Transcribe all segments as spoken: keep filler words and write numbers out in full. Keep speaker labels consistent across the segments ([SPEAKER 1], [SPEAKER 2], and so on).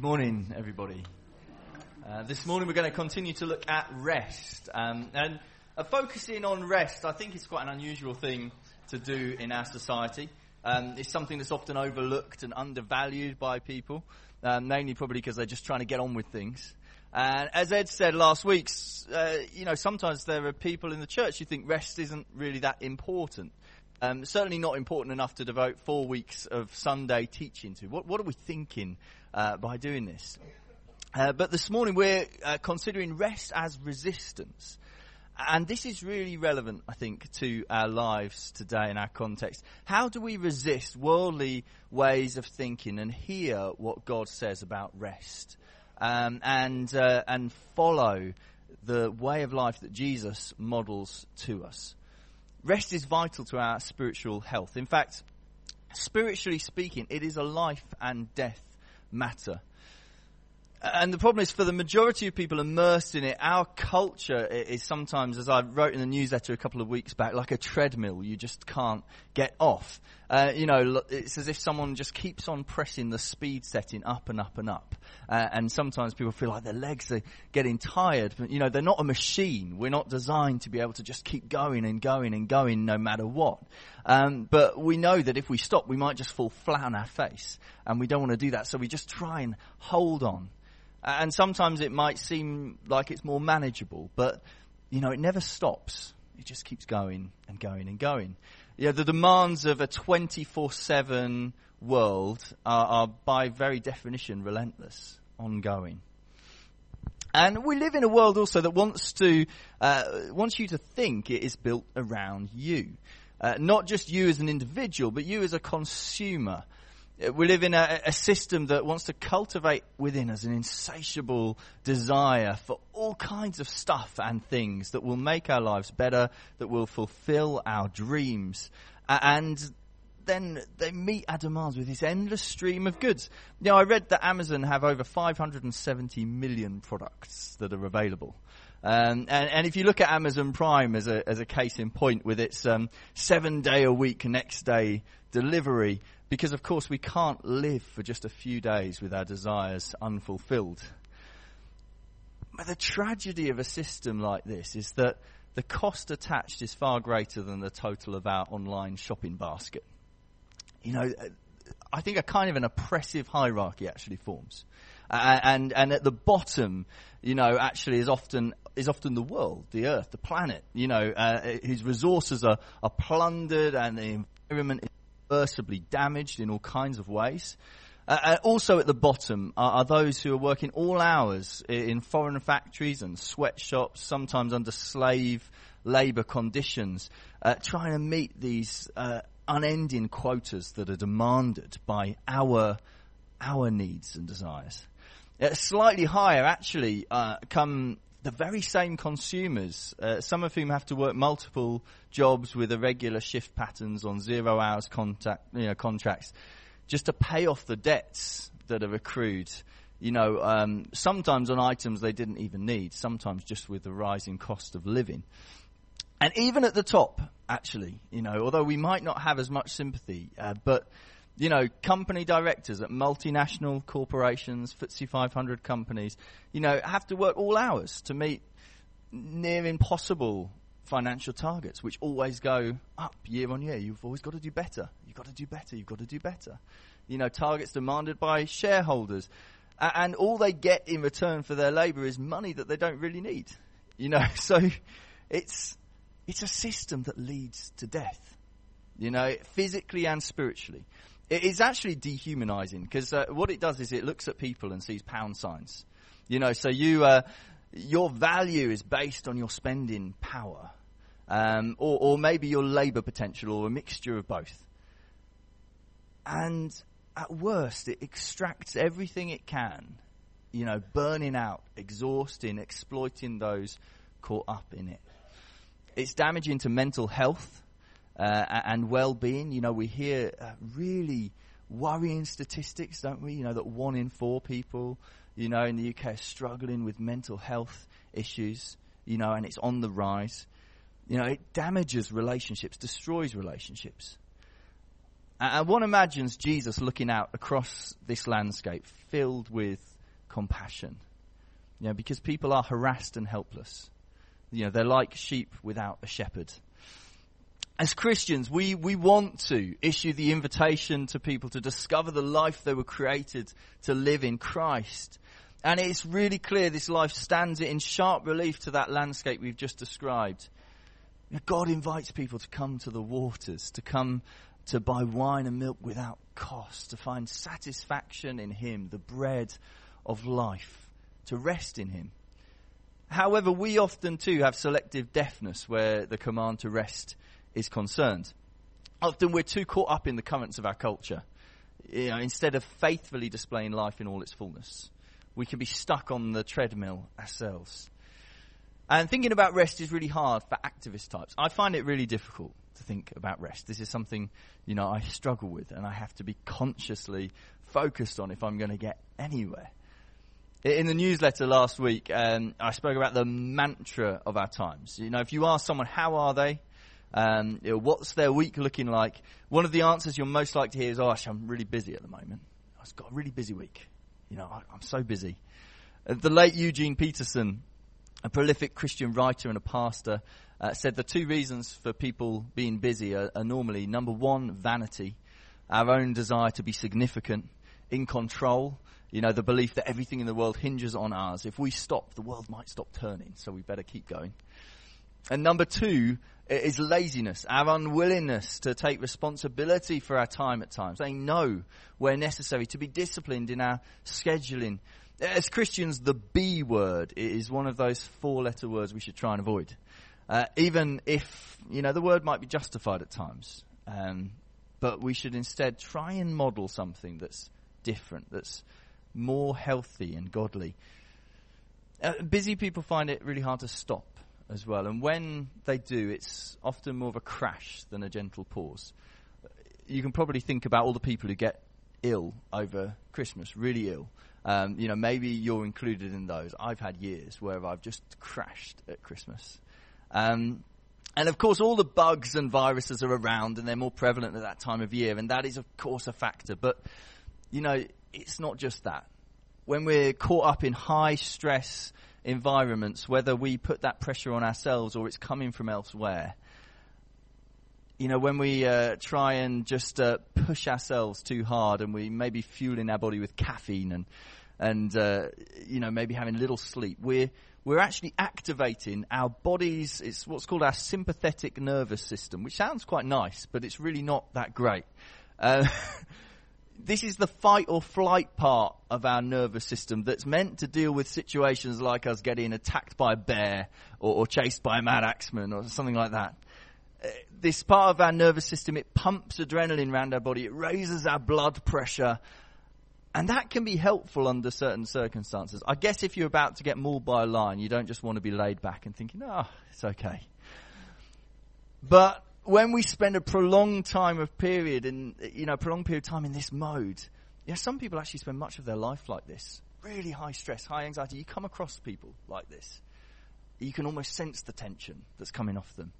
[SPEAKER 1] Good morning, everybody. Uh, this morning we're going to continue to look at rest. Um, and uh, focusing on rest, I think it's quite an unusual thing to do in our society. Um, it's something that's often overlooked and undervalued by people, um, mainly probably because they're just trying to get on with things. And as Ed said last week, uh, you know, sometimes there are people in the church who think rest isn't really that important. Um, certainly not important enough to devote four weeks of Sunday teaching to. What, what are we thinking uh, by doing this? Uh, but this morning we're uh, considering rest as resistance. And this is really relevant, I think, to our lives today in our context. How do we resist worldly ways of thinking and hear what God says about rest? Um, and uh, and follow the way of life that Jesus models to us. Rest is vital to our spiritual health. In fact, spiritually speaking, it is a life and death matter. And the problem is, for the majority of people immersed in it, our culture is sometimes, as I wrote in the newsletter a couple of weeks back, like a treadmill. You just can't get off. Uh, you know, it's as if someone just keeps on pressing the speed setting up and up and up. Uh, and sometimes people feel like their legs are getting tired. But, you know, they're not a machine. We're not designed to be able to just keep going and going and going no matter what. Um, but we know that if we stop, we might just fall flat on our face. And we don't want to do that. So we just try and hold on. And sometimes it might seem like it's more manageable, but, you know, it never stops. It just keeps going and going and going. Yeah, the demands of a twenty-four seven world are, are by very definition relentless, ongoing. And we live in a world also that wants to, uh, wants you to think it is built around you. Uh, not just you as an individual, but you as a consumer. We live in a, a system that wants to cultivate within us an insatiable desire for all kinds of stuff and things that will make our lives better, that will fulfill our dreams. Uh, and then they meet our demands with this endless stream of goods. You know, I read that Amazon have over five hundred seventy million products that are available. Um, and, and if you look at Amazon Prime as a, as a case in point with its um, seven day a week, next day delivery, because, of course, we can't live for just a few days with our desires unfulfilled. But the tragedy of a system like this is that the cost attached is far greater than the total of our online shopping basket. You know, I think a kind of an oppressive hierarchy actually forms. Uh, and and at the bottom, you know, actually is often is often the world, the earth, the planet, you know, uh, whose resources are, are plundered and the environment is irreversibly damaged in all kinds of ways. Uh, and also at the bottom are, are those who are working all hours in foreign factories and sweatshops, sometimes under slave labour conditions, uh, trying to meet these uh, unending quotas that are demanded by our our needs and desires. Uh, slightly higher, actually, uh, come the very same consumers, uh, some of whom have to work multiple jobs with irregular shift patterns on zero hours contact, you know, contracts, just to pay off the debts that are accrued, you know, um, sometimes on items they didn't even need, sometimes just with the rising cost of living. And even at the top, actually, you know, although we might not have as much sympathy, uh, but you know, company directors at multinational corporations, F T S E five hundred companies, you know, have to work all hours to meet near impossible financial targets, which always go up year on year. You've always got to do better. You've got to do better. You've got to do better. You know, targets demanded by shareholders. And all they get in return for their labour is money that they don't really need. You know, so it's it's a system that leads to death, you know, physically and spiritually. It's actually dehumanizing because uh, what it does is it looks at people and sees pound signs. You know, so you, uh, your value is based on your spending power, um, or, or maybe your labour potential, or a mixture of both. And at worst, it extracts everything it can, you know, burning out, exhausting, exploiting those caught up in it. It's damaging to mental health. Uh, and well-being. You know, we hear uh, really worrying statistics, don't we? You know, that one in four people, you know, in the U K are struggling with mental health issues, you know, and it's on the rise. You know, it damages relationships, destroys relationships. And one imagines Jesus looking out across this landscape filled with compassion. You know, because people are harassed and helpless. You know, they're like sheep without a shepherd. As Christians, we, we want to issue the invitation to people to discover the life they were created to live in Christ. And it's really clear this life stands in sharp relief to that landscape we've just described. God invites people to come to the waters, to come to buy wine and milk without cost, to find satisfaction in Him, the bread of life, to rest in Him. However, we often too have selective deafness where the command to rest is concerned. Often we're too caught up in the currents of our culture. You know, instead of faithfully displaying life in all its fullness, we can be stuck on the treadmill ourselves. And thinking about rest is really hard for activist types. I find it really difficult to think about rest. This is something, you know, I struggle with and I have to be consciously focused on if I'm going to get anywhere. In the newsletter last week, um, I spoke about the mantra of our times. You know, if you ask someone, how are they? Um, you know, what's their week looking like? One of the answers you're most likely to hear is, oh, gosh, I'm really busy at the moment. I've got a really busy week. You know, I, I'm so busy. Uh, the late Eugene Peterson, a prolific Christian writer and a pastor, uh, said the two reasons for people being busy are, are normally, number one, vanity, our own desire to be significant, in control. You know, the belief that everything in the world hinges on ours. If we stop, the world might stop turning, so we better keep going. And number two is laziness, our unwillingness to take responsibility for our time at times, saying no where necessary, to be disciplined in our scheduling. As Christians, the B word is one of those four-letter words we should try and avoid. Uh, even if, you know, the word might be justified at times. Um, but we should instead try and model something that's different, that's more healthy and godly. Uh, busy people find it really hard to stop as well. And when they do, it's often more of a crash than a gentle pause. You can probably think about all the people who get ill over Christmas, really ill. Um, you know, maybe you're included in those. I've had years where I've just crashed at Christmas. Um, and of course, all the bugs and viruses are around and they're more prevalent at that time of year. And that is, of course, a factor. But, you know, it's not just that. When we're caught up in high stress environments, whether we put that pressure on ourselves or it's coming from elsewhere, you know, when we uh, try and just uh, push ourselves too hard and we may be fueling our body with caffeine and, and uh, you know, maybe having little sleep, we're, we're actually activating our bodies. It's what's called our sympathetic nervous system, which sounds quite nice, but it's really not that great. Uh, This is the fight or flight part of our nervous system that's meant to deal with situations like us getting attacked by a bear or, or chased by a mad axeman or something like that. Uh, this part of our nervous system, it pumps adrenaline around our body. It raises our blood pressure. And that can be helpful under certain circumstances. I guess if you're about to get mauled by a lion, you don't just want to be laid back and thinking, oh, it's okay. But when we spend a prolonged time of period in, you know, prolonged period of time in this mode, you know, some people actually spend much of their life like this. Really high stress, high anxiety. You come across people like this. You can almost sense the tension that's coming off them.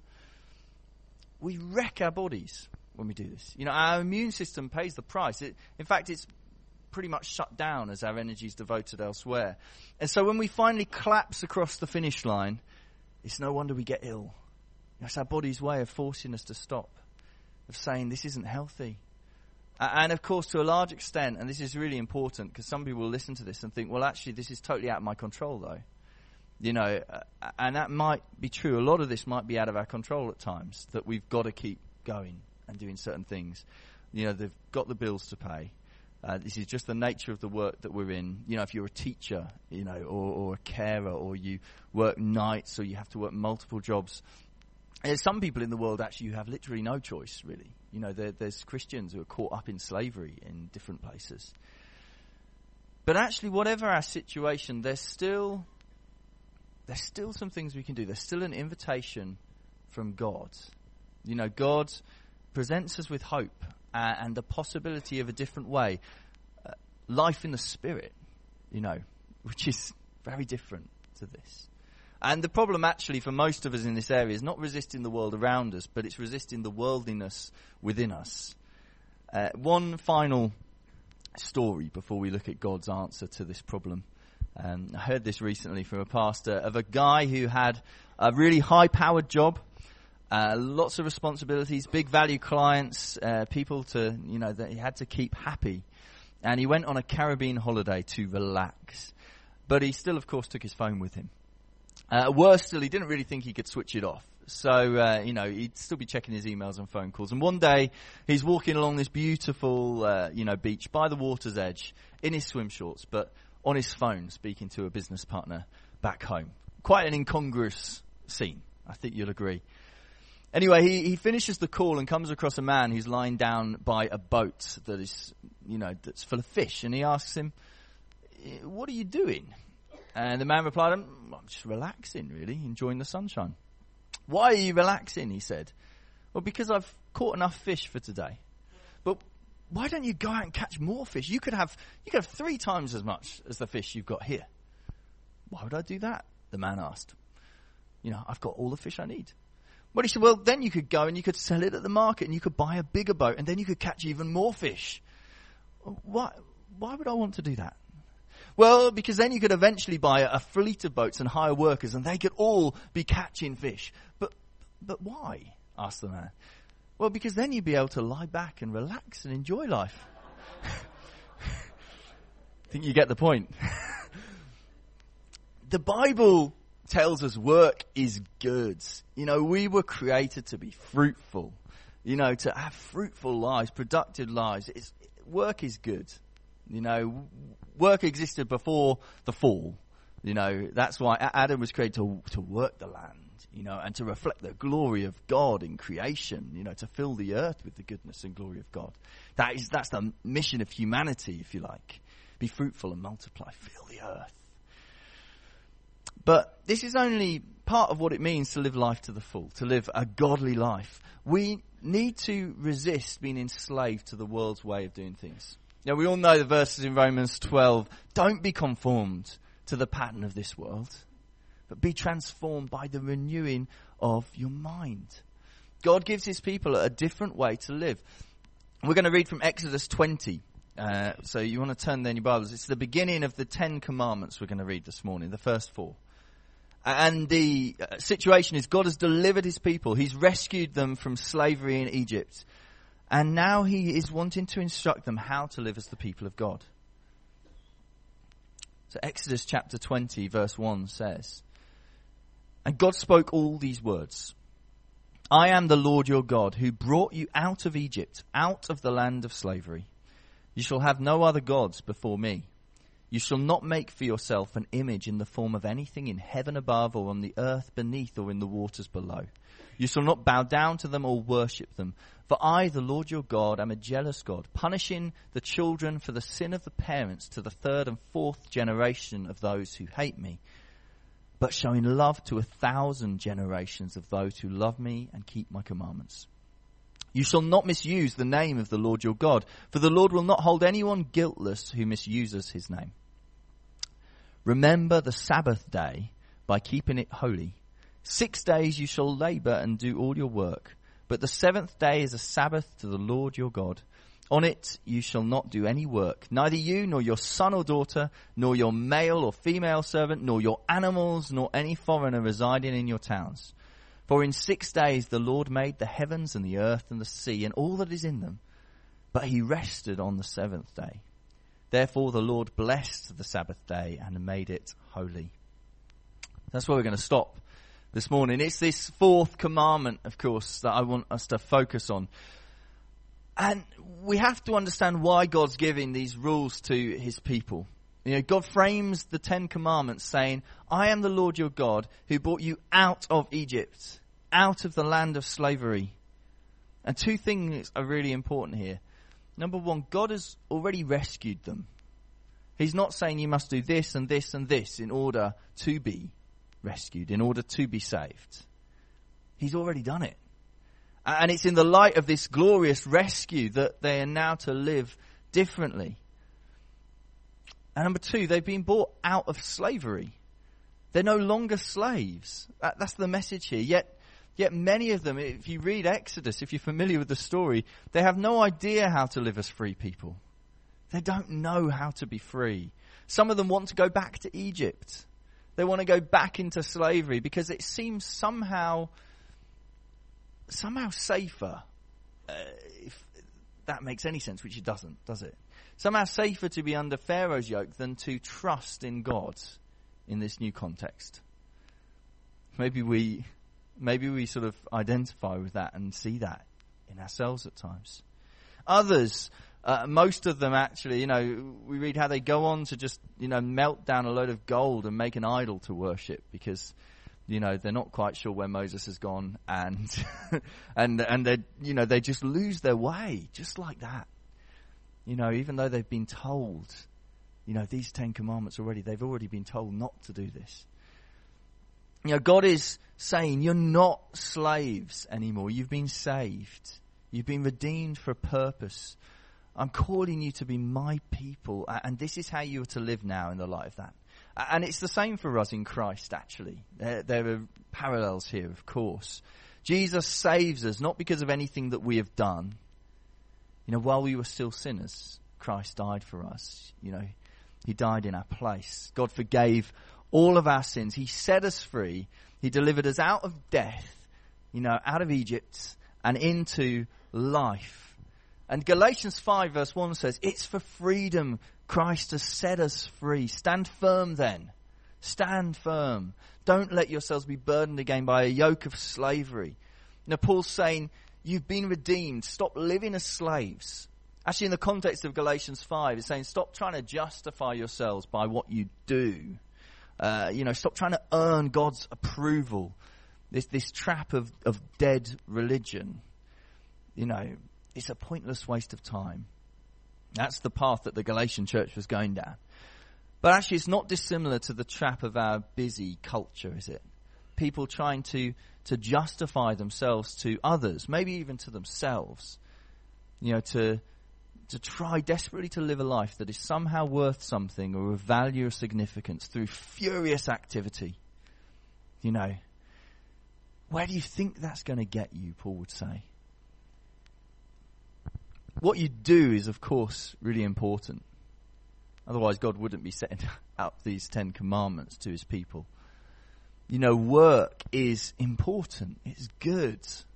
[SPEAKER 1] We wreck our bodies when we do this. You know, our immune system pays the price. It, in fact, it's pretty much shut down as our energy is devoted elsewhere. And so when we finally collapse across the finish line, it's no wonder we get ill. It's our body's way of forcing us to stop, of saying this isn't healthy. Uh, and of course, to a large extent, and this is really important because some people will listen to this and think, well, actually, this is totally out of my control, though. You know, uh, and that might be true. A lot of this might be out of our control at times, that we've got to keep going and doing certain things. You know, they've got the bills to pay. Uh, this is just the nature of the work that we're in. You know, if you're a teacher, you know, or, or a carer, or you work nights, or you have to work multiple jobs. There's some people in the world actually who have literally no choice, really. You know, there, there's Christians who are caught up in slavery in different places. But actually, whatever our situation, there's still there's still some things we can do. There's still an invitation from God. You know, God presents us with hope uh, and the possibility of a different way. Uh, life in the Spirit, you know, which is very different to this. And the problem actually for most of us in this area is not resisting the world around us, but it's resisting the worldliness within us. Uh, one final story before we look at God's answer to this problem. Um, I heard this recently from a pastor of a guy who had a really high-powered job, uh, lots of responsibilities, big value clients, uh, people to, you know, that he had to keep happy. And he went on a Caribbean holiday to relax. But he still, of course, took his phone with him. Uh, worse still, he didn't really think he could switch it off. So, uh, you know, he'd still be checking his emails and phone calls. And one day, he's walking along this beautiful, uh, you know, beach by the water's edge in his swim shorts, but on his phone speaking to a business partner back home. Quite an incongruous scene, I think you'll agree. Anyway, he, he finishes the call and comes across a man who's lying down by a boat that is, you know, that's full of fish. And he asks him, "What are you doing?" And the man replied, I'm just relaxing, really, enjoying the sunshine. "Why are you relaxing?" he said. "Well, because I've caught enough fish for today." "But why don't you go out and catch more fish? You could have you could have three times as much as the fish you've got here." "Why would I do that?" the man asked. "You know, I've got all the fish I need." Well, he said, "Well, then you could go and you could sell it at the market and you could buy a bigger boat and then you could catch even more fish." Why, why would I want to do that? "Well, because then you could eventually buy a fleet of boats and hire workers and they could all be catching fish." But but why?" asked the man. "Well, because then you'd be able to lie back and relax and enjoy life." Think you get the point? The Bible tells us work is good. You know, we were created to be fruitful. You know, to have fruitful lives, productive lives. It's, work is good. You know, work existed before the fall. You know, that's why Adam was created to, to work the land, you know, and to reflect the glory of God in creation, you know, to fill the earth with the goodness and glory of God. That is, that's the mission of humanity, if you like. Be fruitful and multiply, fill the earth. But this is only part of what it means to live life to the full, to live a godly life. We need to resist being enslaved to the world's way of doing things. Now, we all know the verses in Romans twelve. Don't be conformed to the pattern of this world, but be transformed by the renewing of your mind. God gives his people a different way to live. We're going to read from Exodus twenty. Uh, so you want to turn there in your Bibles. It's the beginning of the Ten Commandments we're going to read this morning, the first four. And the situation is God has delivered his people. He's rescued them from slavery in Egypt. And now he is wanting to instruct them how to live as the people of God. So Exodus chapter twenty verse one says, "And God spoke all these words. I am the Lord your God who brought you out of Egypt, out of the land of slavery. You shall have no other gods before me. You shall not make for yourself an image in the form of anything in heaven above or on the earth beneath or in the waters below. You shall not bow down to them or worship them. For I, the Lord your God, am a jealous God, punishing the children for the sin of the parents to the third and fourth generation of those who hate me, but showing love to a thousand generations of those who love me and keep my commandments. You shall not misuse the name of the Lord your God, for the Lord will not hold anyone guiltless who misuses his name. Remember the Sabbath day by keeping it holy. Six days you shall labor and do all your work, but the seventh day is a Sabbath to the Lord your God. On it you shall not do any work, neither you nor your son or daughter, nor your male or female servant, nor your animals, nor any foreigner residing in your towns. For in six days the Lord made the heavens and the earth and the sea and all that is in them, but he rested on the seventh day. Therefore the Lord blessed the Sabbath day and made it holy." That's where we're going to stop this morning. It's this fourth commandment, of course, that I want us to focus on. And we have to understand why God's giving these rules to his people. You know, God frames the Ten Commandments saying, I am the Lord your God who brought you out of Egypt, out of the land of slavery. And two things are really important here. Number one, God has already rescued them. He's not saying you must do this and this and this in order to be rescued, in order to be saved. He's already done it. And it's in the light of this glorious rescue that they are now to live differently. And number two, they've been brought out of slavery. They're no longer slaves. That, that's the message here. Yet, yet many of them, if you read Exodus, if you're familiar with the story, they have no idea how to live as free people. They don't know how to be free. Some of them want to go back to Egypt. They want to go back into slavery because it seems somehow, somehow safer, uh, if that makes any sense, which it doesn't, does it? Somehow safer to be under Pharaoh's yoke than to trust in God in this new context. Maybe we, maybe we sort of identify with that and see that in ourselves at times. Others, uh, most of them actually, you know, we read how they go on to just, you know, melt down a load of gold and make an idol to worship because, you know, they're not quite sure where Moses has gone, and and and they, you know, they just lose their way just like that. You know, even though they've been told, you know, these Ten Commandments already, they've already been told not to do this. You know, God is saying, you're not slaves anymore. You've been saved. You've been redeemed for a purpose. I'm calling you to be my people. And this is how you are to live now in the light of that. And it's the same for us in Christ, actually. There, there are parallels here, of course. Jesus saves us not because of anything that we have done. You know, while we were still sinners, Christ died for us. You know, he died in our place. God forgave all of our sins. He set us free. He delivered us out of death, you know, out of Egypt and into life. And Galatians five verse one says, it's for freedom Christ has set us free. Stand firm then. Stand firm. Don't let yourselves be burdened again by a yoke of slavery. Now Paul's saying, you've been redeemed. Stop living as slaves. Actually, in the context of Galatians five, it's saying stop trying to justify yourselves by what you do. Uh, you know, stop trying to earn God's approval. This this trap of, of dead religion. You know, it's a pointless waste of time. That's the path that the Galatian church was going down. But actually, it's not dissimilar to the trap of our busy culture, is it? People trying to, to justify themselves to others, maybe even to themselves. You know, to to try desperately to live a life that is somehow worth something or of value or significance through furious activity. You know, where do you think that's going to get you, Paul would say? What you do is, of course, really important. Otherwise, God wouldn't be setting up these Ten Commandments to his people. You know, work is important. It's good.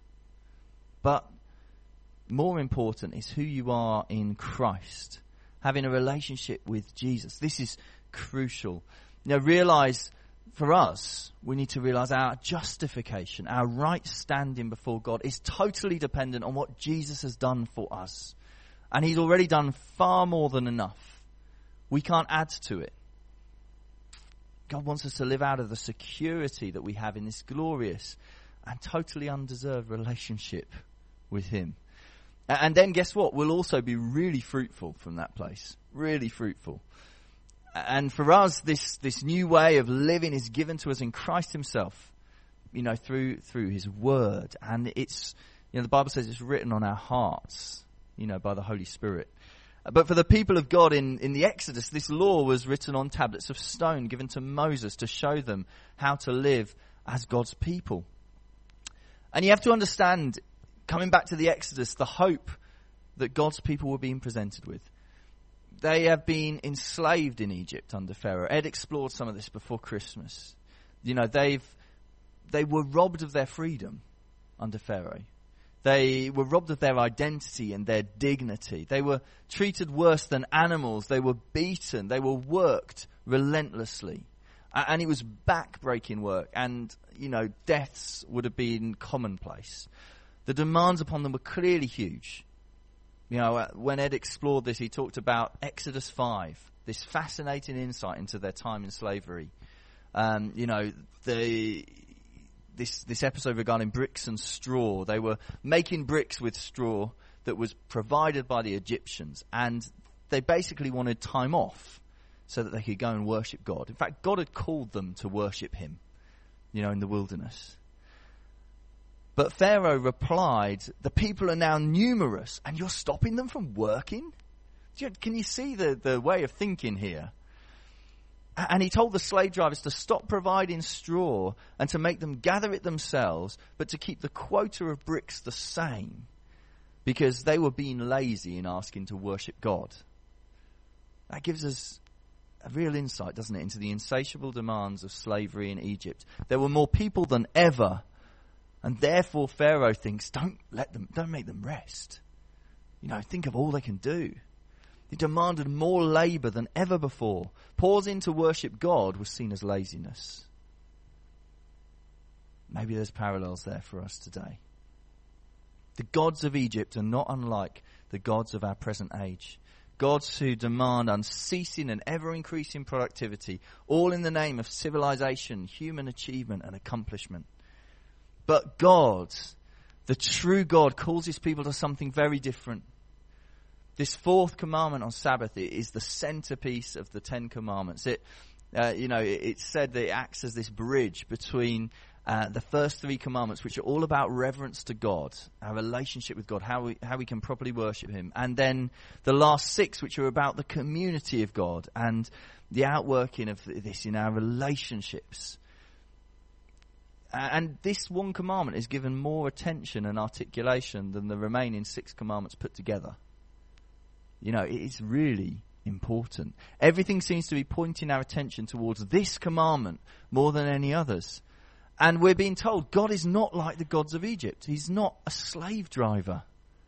[SPEAKER 1] But more important is who you are in Christ. Having a relationship with Jesus. This is crucial. You know, realize, for us, we need to realize our justification, our right standing before God is totally dependent on what Jesus has done for us. And he's already done far more than enough. We can't add to it. God wants us to live out of the security that we have in this glorious and totally undeserved relationship with him. And then guess what? We'll also be really fruitful from that place. Really fruitful. And for us, this, this new way of living is given to us in Christ himself, you know, through, through his word. And it's, you know, the Bible says it's written on our hearts, you know, by the Holy Spirit. But for the people of God in, in the Exodus, this law was written on tablets of stone given to Moses to show them how to live as God's people. And you have to understand, coming back to the Exodus, the hope that God's people were being presented with. They have been enslaved in Egypt under Pharaoh. Ed explored some of this before Christmas. You know, they've they were robbed of their freedom under Pharaoh. They were robbed of their identity and their dignity. They were treated worse than animals. They were beaten. They were worked relentlessly. And it was back-breaking work. And, you know, deaths would have been commonplace. The demands upon them were clearly huge. You know, when Ed explored this, he talked about Exodus five, this fascinating insight into their time in slavery. Um, you know, the... This this episode regarding bricks and straw. They were making bricks with straw that was provided by the Egyptians. And they basically wanted time off so that they could go and worship God. In fact, God had called them to worship him, you know, in the wilderness. But Pharaoh replied, the people are now numerous and you're stopping them from working? Can you see the, the way of thinking here? And he told the slave drivers to stop providing straw and to make them gather it themselves, but to keep the quota of bricks the same, because they were being lazy in asking to worship God. That gives us a real insight, doesn't it, into the insatiable demands of slavery in Egypt. There were more people than ever, and therefore Pharaoh thinks, don't let them, don't make them rest. You know, think of all they can do. They demanded more labour than ever before. Pausing to worship God was seen as laziness. Maybe there's parallels there for us today. The gods of Egypt are not unlike the gods of our present age. Gods who demand unceasing and ever-increasing productivity, all in the name of civilization, human achievement and accomplishment. But God, the true God, calls his people to something very different. This fourth commandment on Sabbath is the centerpiece of the Ten Commandments. It, uh, you know, it, it's said that it acts as this bridge between uh, the first three commandments, which are all about reverence to God, our relationship with God, how we how we can properly worship him, and then the last six, which are about the community of God and the outworking of this in our relationships. And this one commandment is given more attention and articulation than the remaining six commandments put together. You know, it is really important. Everything seems to be pointing our attention towards this commandment more than any others. And we're being told God is not like the gods of Egypt. He's not a slave driver.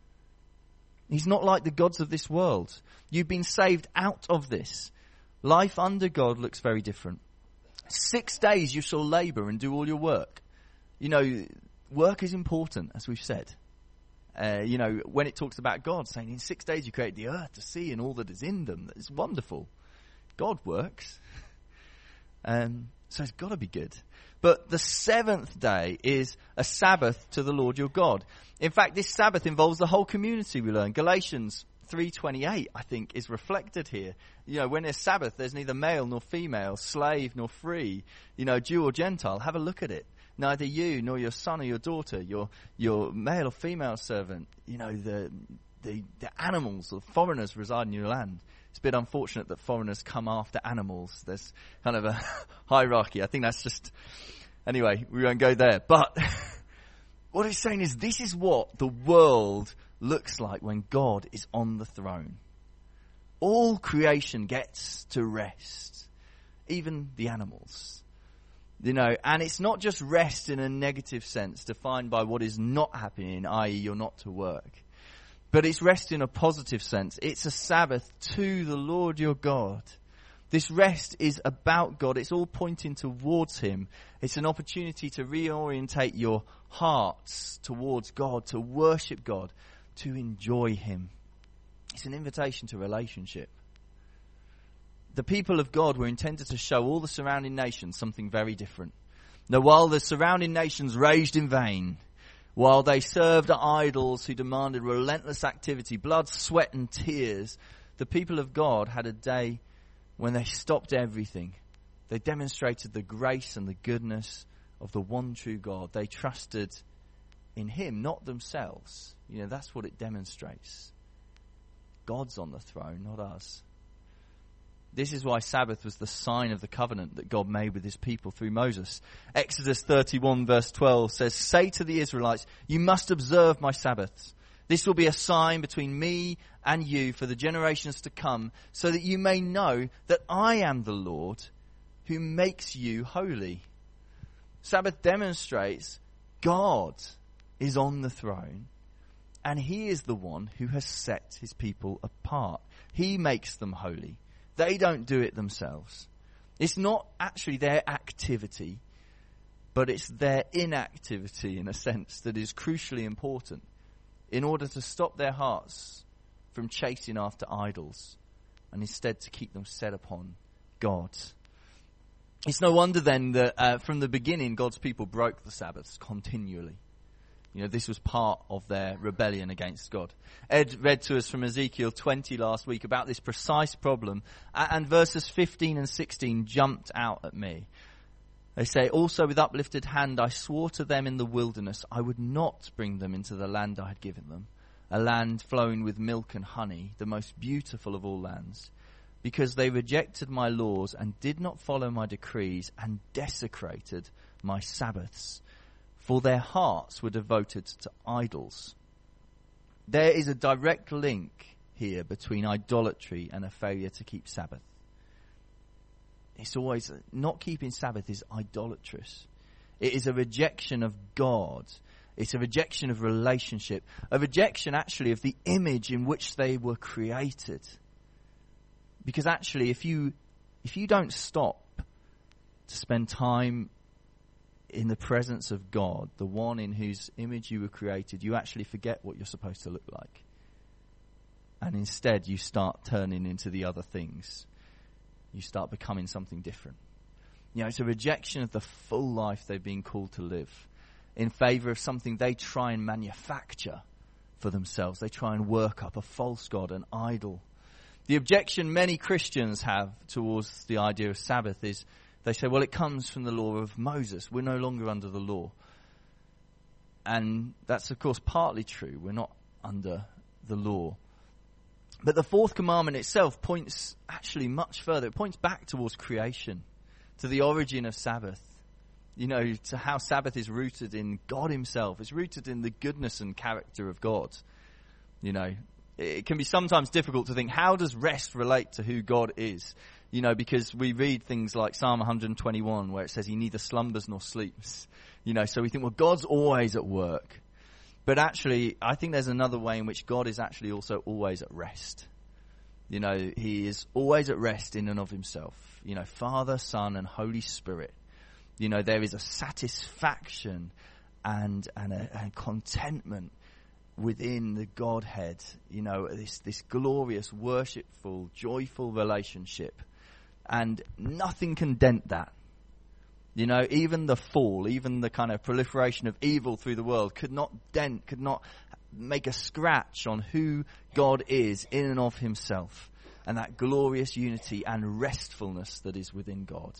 [SPEAKER 1] He's not like the gods of this world. You've been saved out of this. Life under God looks very different. Six days you shall labour and do all your work. You know, work is important, as we've said. Uh, you know, when it talks about God saying in six days you created the earth, the sea and all that is in them, it's wonderful. God works. Um, so it's got to be good. But the seventh day is a Sabbath to the Lord your God. In fact, this Sabbath involves the whole community, we learn. Galatians three twenty-eight, I think, is reflected here. You know, when there's Sabbath, there's neither male nor female, slave nor free, you know, Jew or Gentile. Have a look at it. Neither you nor your son or your daughter, your your male or female servant, you know, the the, the animals or foreigners reside in your land. It's a bit unfortunate that foreigners come after animals. There's kind of a hierarchy. I think that's just... Anyway, we won't go there. But what he's saying is this is what the world looks like when God is on the throne. All creation gets to rest. Even the animals. You know, and it's not just rest in a negative sense defined by what is not happening, that is you're not to work. But it's rest in a positive sense. It's a Sabbath to the Lord your God. This rest is about God. It's all pointing towards him. It's an opportunity to reorientate your hearts towards God, to worship God, to enjoy him. It's an invitation to relationship. The people of God were intended to show all the surrounding nations something very different. Now, while the surrounding nations raged in vain, while they served idols who demanded relentless activity, blood, sweat and tears, the people of God had a day when they stopped everything. They demonstrated the grace and the goodness of the one true God. They trusted in him, not themselves. You know, that's what it demonstrates. God's on the throne, not us. This is why Sabbath was the sign of the covenant that God made with his people through Moses. Exodus thirty-one verse twelve says, "Say to the Israelites, you must observe my Sabbaths. This will be a sign between me and you for the generations to come, so that you may know that I am the Lord who makes you holy." Sabbath demonstrates God is on the throne, and he is the one who has set his people apart. He makes them holy. They don't do it themselves. It's not actually their activity, but it's their inactivity, in a sense, that is crucially important in order to stop their hearts from chasing after idols and instead to keep them set upon God. It's no wonder then that uh, from the beginning God's people broke the Sabbaths continually. You know, this was part of their rebellion against God. Ed read to us from Ezekiel twenty last week about this precise problem, and verses fifteen and sixteen jumped out at me. They say, "Also with uplifted hand I swore to them in the wilderness, I would not bring them into the land I had given them, a land flowing with milk and honey, the most beautiful of all lands, because they rejected my laws and did not follow my decrees and desecrated my Sabbaths. For their hearts were devoted to idols." There is a direct link here between idolatry and a failure to keep Sabbath. It's always, not keeping Sabbath is idolatrous. It is a rejection of God. It's a rejection of relationship. A rejection, actually, of the image in which they were created. Because actually, if you if you don't stop to spend time in the presence of God, the one in whose image you were created, you actually forget what you're supposed to look like. And instead, you start turning into the other things. You start becoming something different. You know, it's a rejection of the full life they've been called to live in favor of something they try and manufacture for themselves. They try and work up a false god, an idol. The objection many Christians have towards the idea of Sabbath is they say, well, it comes from the law of Moses. We're no longer under the law. And that's, of course, partly true. We're not under the law. But the fourth commandment itself points actually much further. It points back towards creation, to the origin of Sabbath. You know, to how Sabbath is rooted in God himself. It's rooted in the goodness and character of God. You know, it can be sometimes difficult to think, how does rest relate to who God is? You know, because we read things like Psalm one twenty-one, where it says he neither slumbers nor sleeps. You know, so we think, well, God's always at work. But actually, I think there's another way in which God is actually also always at rest. You know, he is always at rest in and of himself. You know, Father, Son, and Holy Spirit. You know, there is a satisfaction and and a, a contentment within the Godhead. You know, this this glorious, worshipful, joyful relationship. And nothing can dent that. You know, even the fall, even the kind of proliferation of evil through the world could not dent, could not make a scratch on who God is in and of himself. And that glorious unity and restfulness that is within God.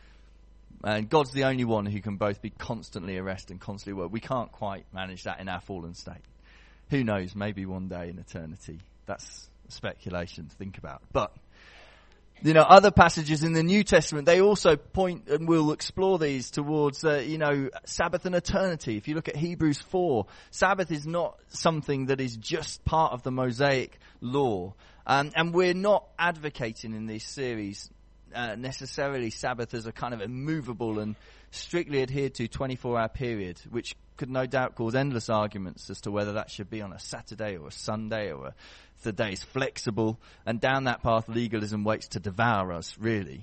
[SPEAKER 1] And God's the only one who can both be constantly at rest and constantly work. We can't quite manage that in our fallen state. Who knows, maybe one day in eternity. That's speculation to think about. But, you know, other passages in the New Testament, they also point, and we'll explore these, towards, uh, you know, Sabbath and eternity. If you look at Hebrews four, Sabbath is not something that is just part of the Mosaic law. Um, and we're not advocating in this series uh, necessarily Sabbath as a kind of immovable and strictly adhered to twenty-four hour period, which could no doubt cause endless arguments as to whether that should be on a Saturday or a Sunday or a the day is flexible, and down that path legalism waits to devour us, really.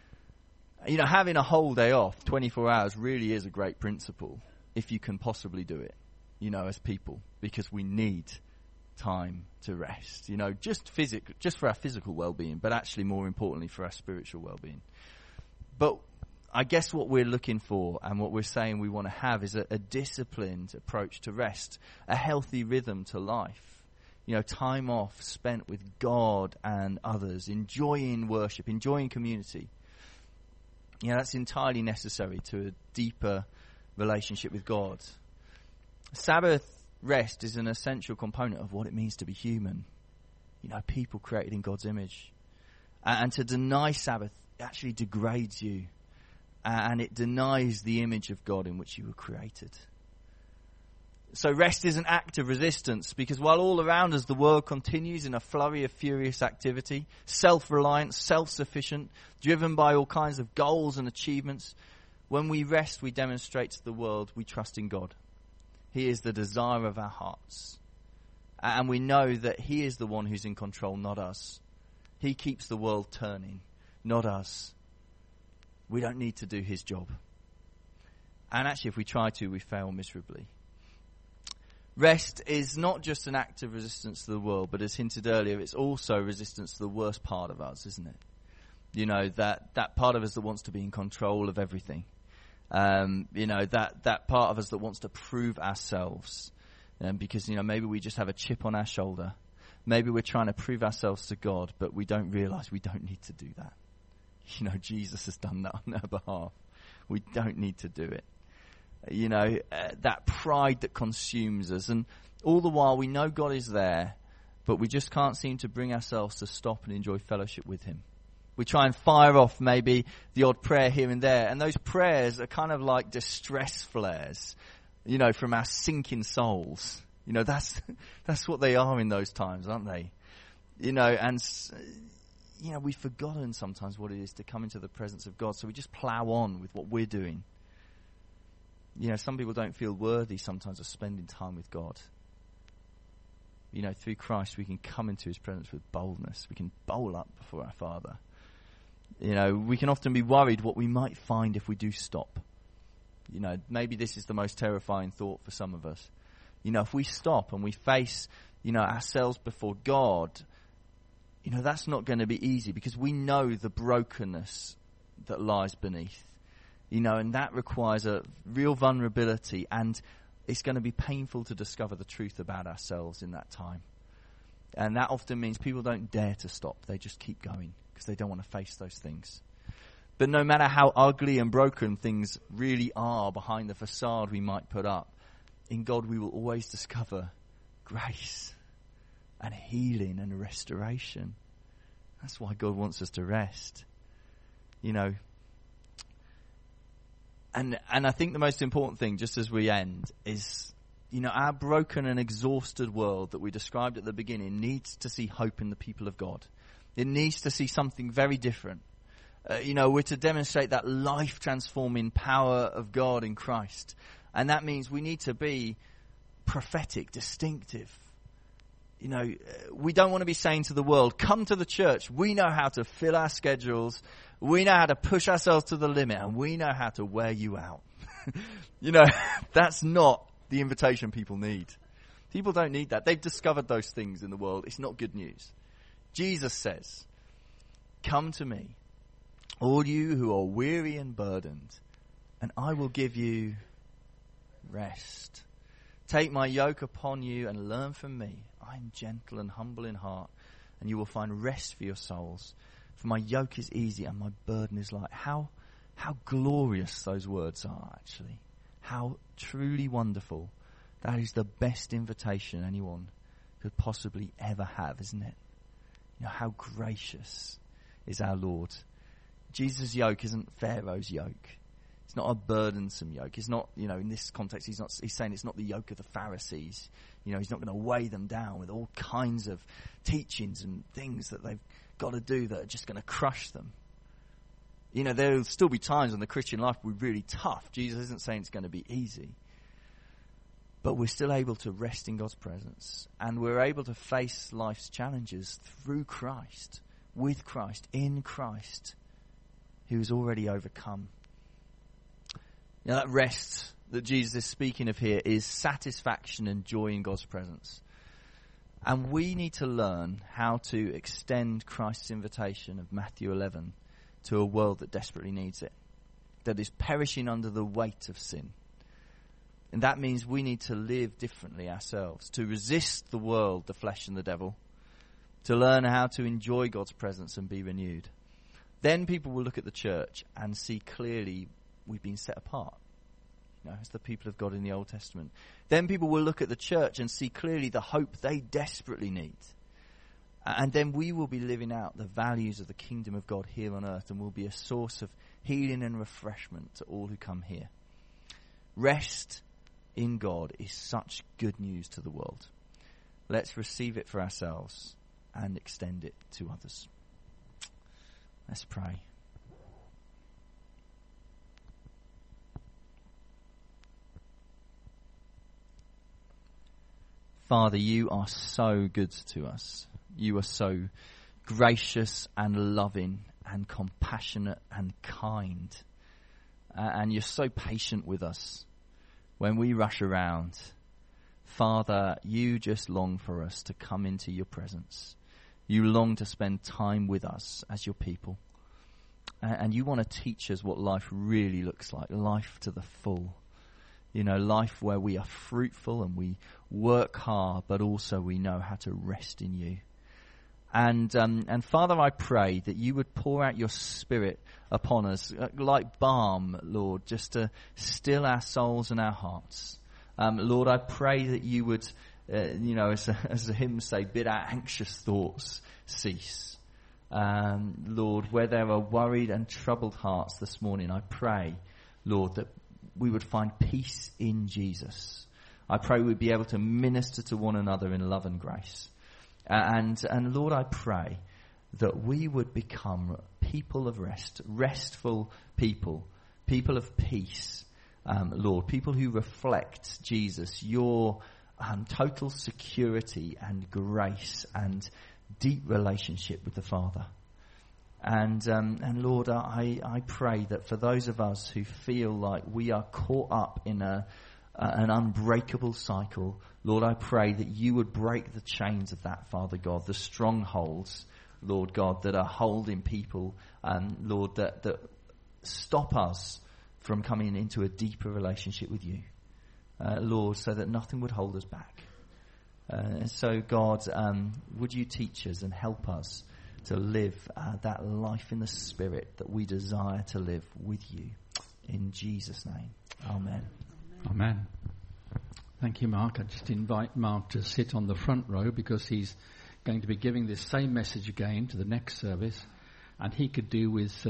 [SPEAKER 1] You know, having a whole day off, twenty-four hours, really is a great principle, if you can possibly do it, you know, as people, because we need time to rest, you know, just physic- just for our physical well-being, but actually more importantly for our spiritual well-being. But I guess what we're looking for and what we're saying we want to have is a, a disciplined approach to rest, a healthy rhythm to life. You know, time off spent with God and others, enjoying worship, enjoying community. You know, that's entirely necessary to a deeper relationship with God. Sabbath rest is an essential component of what it means to be human. You know, people created in God's image. And, and to deny Sabbath actually degrades you. And it denies the image of God in which you were created. So rest is an act of resistance, because while all around us the world continues in a flurry of furious activity, self-reliant, self-sufficient, driven by all kinds of goals and achievements, when we rest we demonstrate to the world we trust in God. He is the desire of our hearts. And we know that he is the one who's in control, not us. He keeps the world turning, not us. We don't need to do his job. And actually, if we try to, we fail miserably. Rest is not just an act of resistance to the world, but as hinted earlier, it's also resistance to the worst part of us, isn't it? You know, that, that part of us that wants to be in control of everything. Um, you know, that, that part of us that wants to prove ourselves. Um, because, you know, maybe we just have a chip on our shoulder. Maybe we're trying to prove ourselves to God, but we don't realize we don't need to do that. You know, Jesus has done that on our behalf. We don't need to do it. You know, uh, that pride that consumes us. And all the while we know God is there, but we just can't seem to bring ourselves to stop and enjoy fellowship with him. We try and fire off maybe the odd prayer here and there. And those prayers are kind of like distress flares, you know, from our sinking souls. You know, that's that's what they are in those times, aren't they? You know, and, you know, we've forgotten sometimes what it is to come into the presence of God, so we just plow on with what we're doing. You know, some people don't feel worthy sometimes of spending time with God. You know, through Christ we can come into his presence with boldness. We can bowl up before our Father. You know, we can often be worried what we might find if we do stop. You know, maybe this is the most terrifying thought for some of us. You know, if we stop and we face, you know, ourselves before God, you know, that's not going to be easy because we know the brokenness that lies beneath. You know, and that requires a real vulnerability, and it's going to be painful to discover the truth about ourselves in that time. And that often means people don't dare to stop. They just keep going because they don't want to face those things. But no matter how ugly and broken things really are behind the facade we might put up, in God we will always discover grace and healing and restoration. That's why God wants us to rest. You know, And and I think the most important thing, just as we end, is, you know, our broken and exhausted world that we described at the beginning needs to see hope in the people of God. It needs to see something very different. Uh, you know, we're to demonstrate that life-transforming power of God in Christ. And that means we need to be prophetic, distinctive. You know, we don't want to be saying to the world, come to the church. We know how to fill our schedules. We know how to push ourselves to the limit, and we know how to wear you out. You know, that's not the invitation people need. People don't need that. They've discovered those things in the world. It's not good news. Jesus says, come to me, all you who are weary and burdened, and I will give you rest. Take my yoke upon you and learn from me. I am gentle and humble in heart, and you will find rest for your souls. For my yoke is easy and my burden is light. How, how glorious those words are, actually. How truly wonderful. That is the best invitation anyone could possibly ever have, isn't it? You know, how gracious is our Lord. Jesus' yoke isn't Pharaoh's yoke. It's not a burdensome yoke. It's not, you know, in this context, he's not. He's saying it's not the yoke of the Pharisees. You know, he's not going to weigh them down with all kinds of teachings and things that they've got to do that are just going to crush them. You know, there'll still be times when the Christian life will be really tough. Jesus isn't saying it's going to be easy. But we're still able to rest in God's presence. And we're able to face life's challenges through Christ, with Christ, in Christ, who has already overcome. Now that rest that Jesus is speaking of here is satisfaction and joy in God's presence. And we need to learn how to extend Christ's invitation of Matthew eleven to a world that desperately needs it, that is perishing under the weight of sin. And that means we need to live differently ourselves, to resist the world, the flesh and the devil, to learn how to enjoy God's presence and be renewed. Then people will look at the church and see clearly we've been set apart, you know, as the people of God in the Old Testament. Then people will look at the church and see clearly the hope they desperately need. And then we will be living out the values of the kingdom of God here on earth, and will be a source of healing and refreshment to all who come here. Rest in God is such good news to the world. Let's receive it for ourselves and extend it to others. Let's pray. Father, you are so good to us. You are so gracious and loving and compassionate and kind. Uh, and you're so patient with us when we rush around. Father, you just long for us to come into your presence. You long to spend time with us as your people. Uh, and you want to teach us what life really looks like, life to the full. You know, life where we are fruitful and we work hard, but also we know how to rest in you. And um, and Father, I pray that you would pour out your Spirit upon us like balm, Lord, just to still our souls and our hearts. Um, Lord, I pray that you would, uh, you know, as, a, as the hymns say, bid our anxious thoughts cease. Um, Lord, where there are worried and troubled hearts this morning, I pray, Lord, that we would find peace in Jesus. I pray we'd be able to minister to one another in love and grace. And, and Lord, I pray that we would become people of rest, restful people, people of peace, um, Lord, people who reflect, Jesus, your um, total security and grace and deep relationship with the Father. And um, and Lord, I, I pray that for those of us who feel like we are caught up in a uh, an unbreakable cycle, Lord, I pray that you would break the chains of that, Father God, the strongholds, Lord God, that are holding people, um, Lord, that, that stop us from coming into a deeper relationship with you, uh, Lord, so that nothing would hold us back. Uh, and so, God, um, would you teach us and help us to live uh, that life in the Spirit that we desire to live with you. In Jesus' name, amen.
[SPEAKER 2] Amen. Thank you, Mark. I just invite Mark to sit on the front row because he's going to be giving this same message again to the next service, and he could do with